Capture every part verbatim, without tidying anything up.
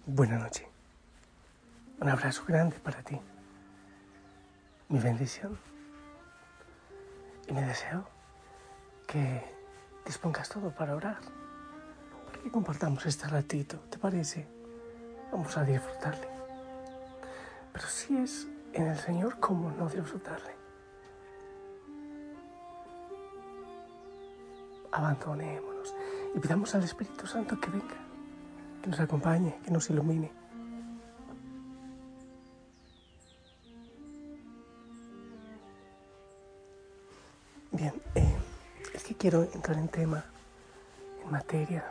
Buena noche. Un abrazo grande para ti. Mi bendición. Y mi deseo que dispongas todo para orar. Para que compartamos este ratito, ¿te parece? Vamos a disfrutarle. Pero si es en el Señor, ¿cómo no disfrutarle? Abandonémonos y pidamos al Espíritu Santo que venga, que nos acompañe, que nos ilumine. Bien, eh, es que quiero entrar en tema, en materia.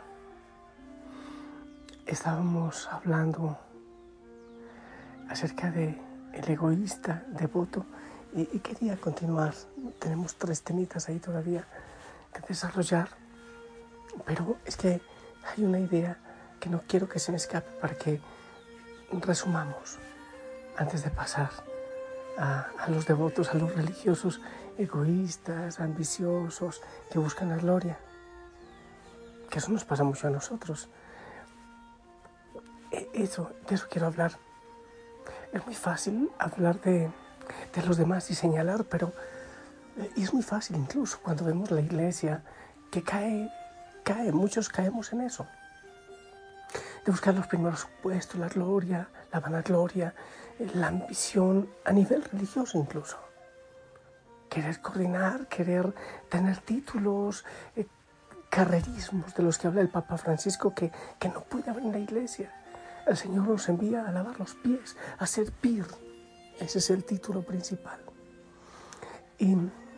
Estábamos hablando acerca de el egoísta devoto y, y quería continuar. Tenemos tres temitas ahí todavía que desarrollar, pero es que hay una idea que no quiero que se me escape para que resumamos antes de pasar a, a los devotos, a los religiosos egoístas, ambiciosos, que buscan la gloria, que eso nos pasa mucho a nosotros. Eso, de eso quiero hablar. Es muy fácil hablar de, de los demás y señalar, pero y es muy fácil incluso cuando vemos la iglesia que cae, cae, muchos caemos en eso. De buscar los primeros puestos, la gloria, la vanagloria, la ambición a nivel religioso incluso. Querer coordinar, querer tener títulos, eh, carrerismos de los que habla el Papa Francisco que, que no puede haber en la iglesia. El Señor nos envía a lavar los pies, a servir. Ese es el título principal. Y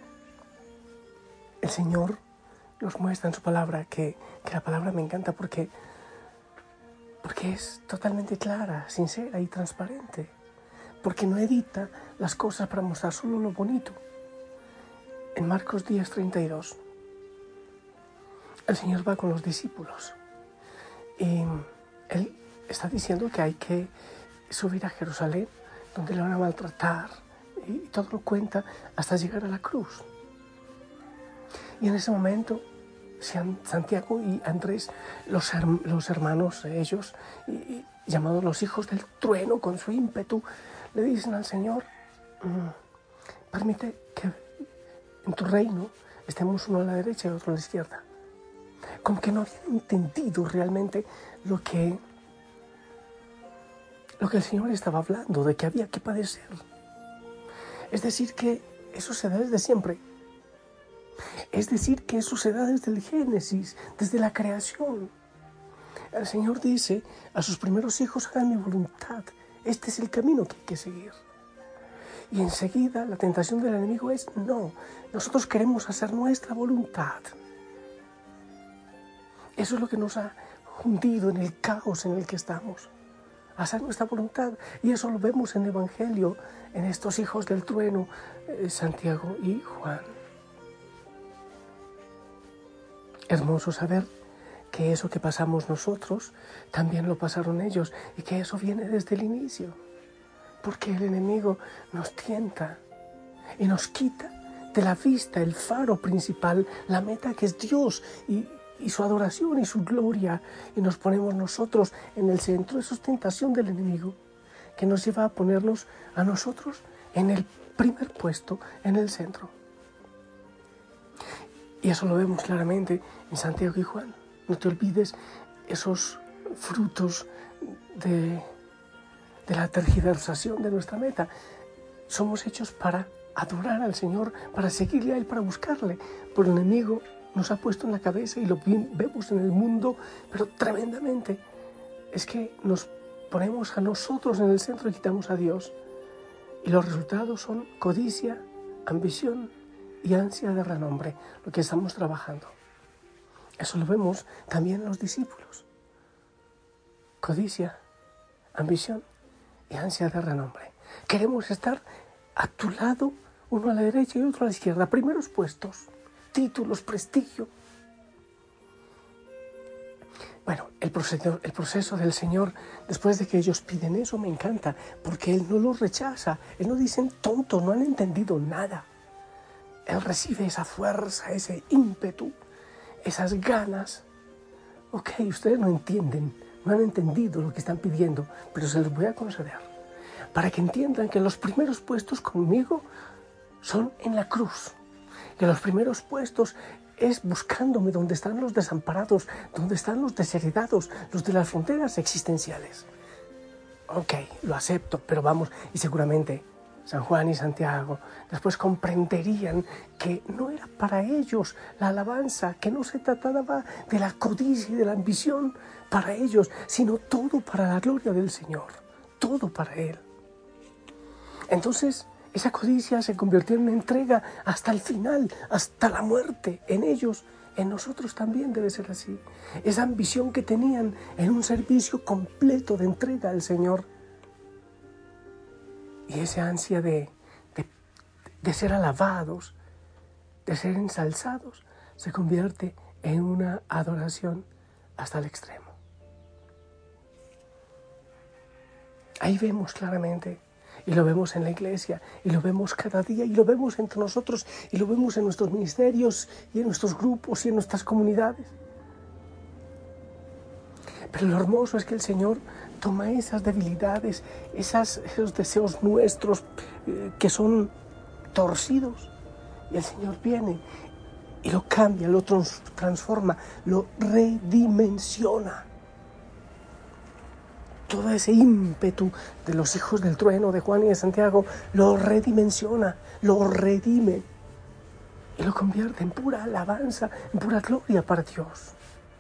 el Señor nos muestra en su palabra que, que la palabra me encanta porque, porque es totalmente clara, sincera y transparente. Porque no edita las cosas para mostrar solo lo bonito. En Marcos diez treinta y dos, el Señor va con los discípulos y Él está diciendo que hay que subir a Jerusalén, donde le van a maltratar, y todo lo cuenta hasta llegar a la cruz. Y en ese momento, Santiago y Andrés, los, herm- los hermanos de ellos, y, y, llamados los hijos del trueno, con su ímpetu, le dicen al Señor, mmm, permite que en tu reino estemos uno a la derecha y otro a la izquierda. Como que no habían entendido realmente lo que, lo que el Señor estaba hablando, de que había que padecer. Es decir, que eso se da desde siempre. Es decir, que eso se da desde el Génesis, desde la creación. El Señor dice a sus primeros hijos, hagan mi voluntad. Este es el camino que hay que seguir. Y enseguida la tentación del enemigo es, no, nosotros queremos hacer nuestra voluntad. Eso es lo que nos ha hundido en el caos en el que estamos. Hacer nuestra voluntad. Y eso lo vemos en el Evangelio, en estos hijos del trueno, eh, Santiago y Juan. Hermoso saber que eso que pasamos nosotros, también lo pasaron ellos, y que eso viene desde el inicio. Porque el enemigo nos tienta y nos quita de la vista el faro principal, la meta que es Dios y, y su adoración y su gloria, y nos ponemos nosotros en el centro. Eso es tentación del enemigo, que nos lleva a ponernos a nosotros en el primer puesto, en el centro. Y eso lo vemos claramente en Santiago y Juan. No te olvides esos frutos de... de la tergiversación de nuestra meta. Somos hechos para adorar al Señor, para seguirle a Él, para buscarle. Pero el enemigo nos ha puesto en la cabeza, y lo vemos en el mundo, pero tremendamente, es que nos ponemos a nosotros en el centro y quitamos a Dios. Y los resultados son codicia, ambición y ansia de renombre, lo que estamos trabajando. Eso lo vemos también en los discípulos. Codicia, ambición y ansia de renombre. Queremos estar a tu lado, uno a la derecha y otro a la izquierda. Primeros puestos, títulos, prestigio. Bueno, el proceso, el proceso del Señor, después de que ellos piden eso, me encanta, porque Él no los rechaza. Él no dice, tontos, no han entendido nada. Él recibe esa fuerza, ese ímpetu, esas ganas. Ok, ustedes no entienden, no han entendido lo que están pidiendo, pero se los voy a conceder, para que entiendan que los primeros puestos conmigo son en la cruz, que los primeros puestos es buscándome donde están los desamparados, donde están los desheredados, los de las fronteras existenciales. Ok, lo acepto, pero vamos, y seguramente San Juan y Santiago después comprenderían que no era para ellos la alabanza, que no se trataba de la codicia y de la ambición para ellos, sino todo para la gloria del Señor, todo para Él. Entonces, esa codicia se convirtió en una entrega hasta el final, hasta la muerte en ellos. En nosotros también debe ser así. Esa ambición que tenían en un servicio completo de entrega al Señor. Y esa ansia de, de, de ser alabados, de ser ensalzados, se convierte en una adoración hasta el extremo. Ahí vemos claramente, y lo vemos en la iglesia, y lo vemos cada día, y lo vemos entre nosotros, y lo vemos en nuestros ministerios, y en nuestros grupos, y en nuestras comunidades. Pero lo hermoso es que el Señor toma esas debilidades, esas, esos deseos nuestros eh, que son torcidos, y el Señor viene y lo cambia, lo trans- transforma, lo redimensiona. Todo ese ímpetu de los hijos del trueno, de Juan y de Santiago, lo redimensiona, lo redime y lo convierte en pura alabanza, en pura gloria para Dios.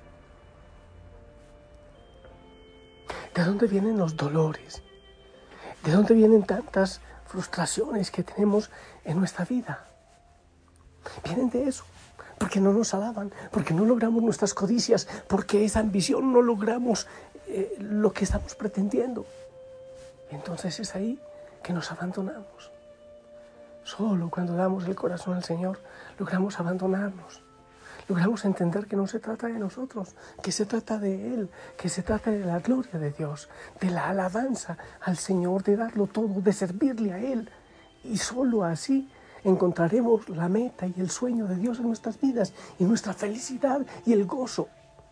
¿De dónde vienen los dolores? ¿De dónde vienen tantas frustraciones que tenemos en nuestra vida? Vienen de eso, porque no nos alaban, porque no logramos nuestras codicias, porque esa ambición no logramos eh, lo que estamos pretendiendo. Y entonces es ahí que nos abandonamos. Solo cuando damos el corazón al Señor logramos abandonarnos. Logramos entender que no se trata de nosotros, que se trata de Él, que se trata de la gloria de Dios, de la alabanza al Señor, de darlo todo, de servirle a Él. Y solo así encontraremos la meta y el sueño de Dios en nuestras vidas y nuestra felicidad y el gozo.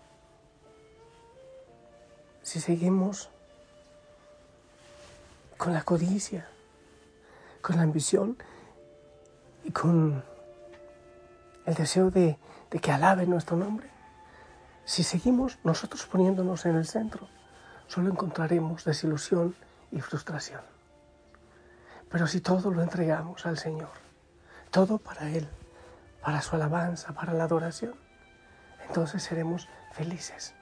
Si seguimos con la codicia, con la ambición y con el deseo de, de que alaben nuestro nombre, si seguimos nosotros poniéndonos en el centro, solo encontraremos desilusión y frustración. Pero si todo lo entregamos al Señor, todo para Él, para su alabanza, para la adoración, entonces seremos felices.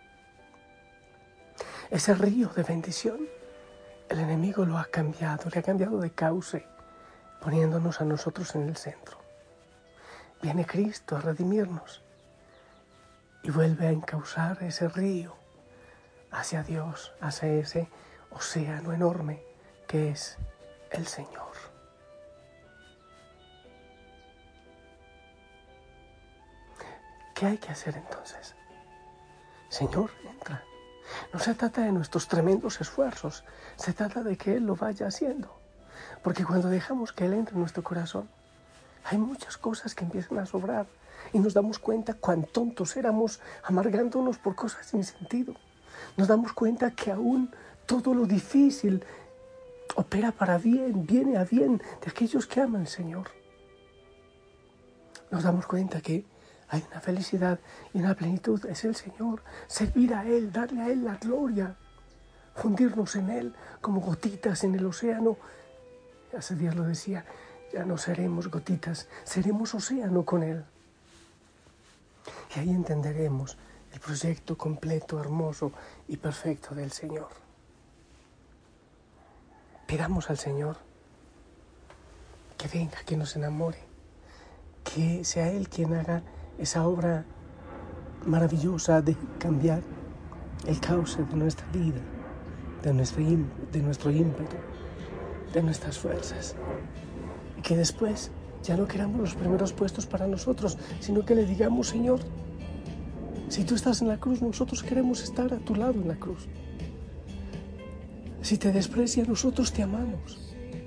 Ese río de bendición, el enemigo lo ha cambiado, le ha cambiado de cauce, poniéndonos a nosotros en el centro. Viene Cristo a redimirnos y vuelve a encauzar ese río hacia Dios, hacia ese océano enorme que es el Señor. ¿Qué hay que hacer entonces? Señor, entra. No se trata de nuestros tremendos esfuerzos, se trata de que Él lo vaya haciendo. Porque cuando dejamos que Él entre en nuestro corazón, hay muchas cosas que empiezan a sobrar y nos damos cuenta cuán tontos éramos amargándonos por cosas sin sentido. Nos damos cuenta que aún todo lo difícil opera para bien, viene a bien de aquellos que aman al Señor. Nos damos cuenta que hay una felicidad y una plenitud, es el Señor. Servir a Él, darle a Él la gloria, fundirnos en Él como gotitas en el océano. Hace días lo decía, ya no seremos gotitas, seremos océano con Él. Y ahí entenderemos el proyecto completo, hermoso y perfecto del Señor. Pidamos al Señor que venga, que nos enamore, que sea Él quien haga esa obra maravillosa de cambiar el cauce de nuestra vida, de nuestro, de nuestro ímpetu, de nuestras fuerzas. Y que después ya no queramos los primeros puestos para nosotros, sino que le digamos, Señor, si tú estás en la cruz, nosotros queremos estar a tu lado en la cruz. Si te desprecian, nosotros te amamos.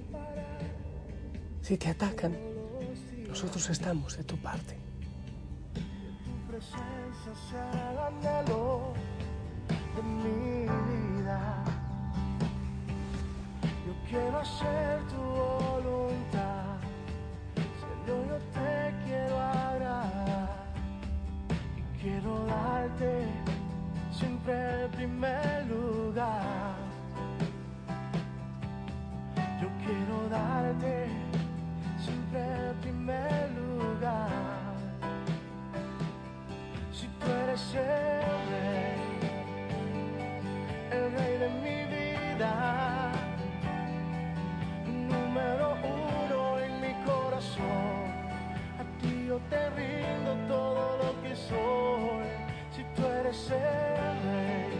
Si te atacan, nosotros estamos de tu parte. de mi vida. Yo quiero hacer tu voluntad, Señor, yo te quiero agradar y quiero darte siempre el primer lugar. Yo quiero darte siempre el primer lugar. Si tú eres el rey, el rey de mi vida, número uno en mi corazón, a ti yo te rindo todo lo que soy. Si tú eres el rey,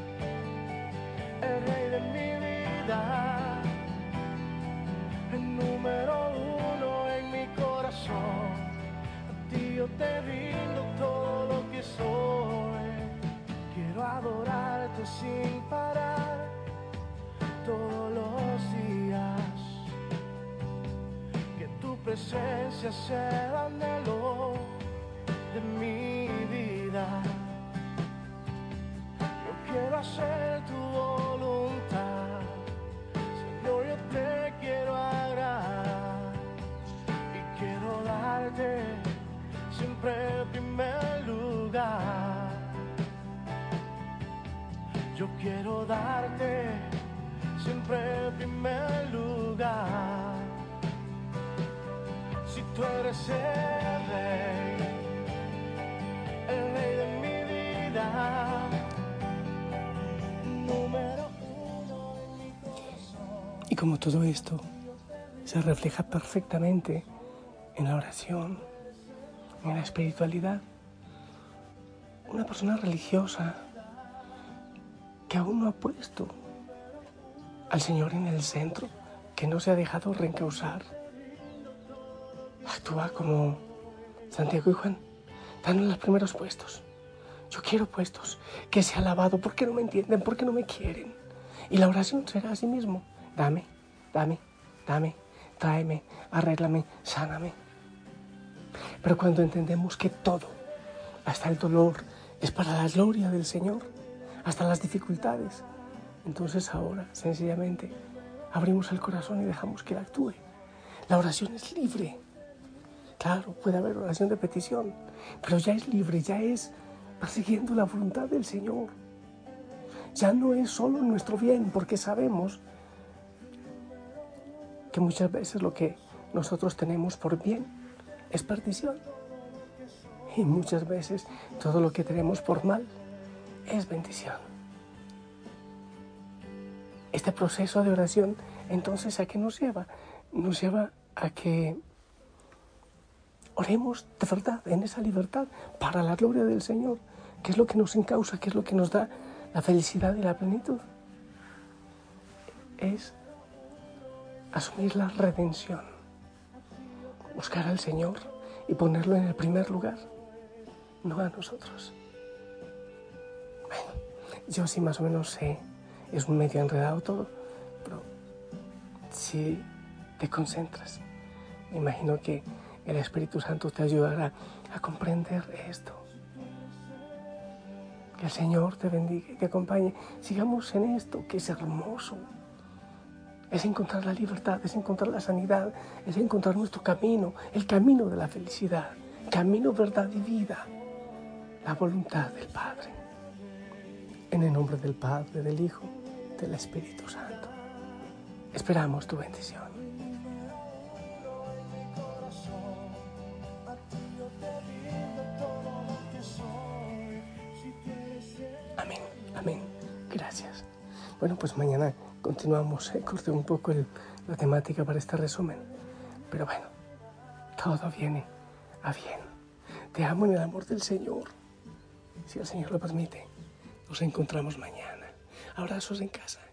el rey de mi vida, el número uno en mi corazón, a ti yo te rindo todo lo que soy. Quiero adorarte sin parar todos los días, que tu presencia sea el anhelo de mi vida. Yo quiero hacer tu voluntad, Señor, yo te quiero agradar y quiero darte siempre el primer lugar. Yo quiero darte siempre el primer lugar. Si tú eres el rey, el rey de mi vida, número uno en mi corazón. Y como todo esto se refleja perfectamente en la oración, en la espiritualidad, una persona religiosa que aún no ha puesto al Señor en el centro, que no se ha dejado reencauzar, actúa como Santiago y Juan, dan en los primeros puestos. Yo quiero puestos, que sea alabado. ¿Por qué no me entienden? ¿Por qué no me quieren? Y la oración será así mismo: dame, dame, dame, tráeme, arréglame, sáname. Pero cuando entendemos que todo, hasta el dolor, es para la gloria del Señor, hasta las dificultades, entonces ahora, sencillamente, abrimos el corazón y dejamos que Él actúe. La oración es libre. Claro, puede haber oración de petición, pero ya es libre, ya es persiguiendo la voluntad del Señor. Ya no es solo nuestro bien, porque sabemos que muchas veces lo que nosotros tenemos por bien es perdición. Y muchas veces todo lo que tenemos por mal es bendición. Este proceso de oración, entonces, ¿a qué nos lleva? Nos lleva a que oremos de verdad, en esa libertad, para la gloria del Señor, que es lo que nos encausa, que es lo que nos da la felicidad y la plenitud. Es asumir la redención, buscar al Señor y ponerlo en el primer lugar, no a nosotros. Bueno, yo sí más o menos sé, es un medio enredado todo, pero si te concentras, me imagino que el Espíritu Santo te ayudará a comprender esto. Que el Señor te bendiga y te acompañe. Sigamos en esto, que es hermoso. Es encontrar la libertad, es encontrar la sanidad, es encontrar nuestro camino, el camino de la felicidad, camino, verdad y vida, la voluntad del Padre. En el nombre del Padre, del Hijo, del Espíritu Santo. Esperamos tu bendición. Amén, amén. Gracias. Bueno, pues mañana continuamos. Eh, corté un poco el, la temática para este resumen. Pero bueno, todo viene a bien. Te amo en el amor del Señor. Si el Señor lo permite, nos encontramos mañana. Abrazos en casa.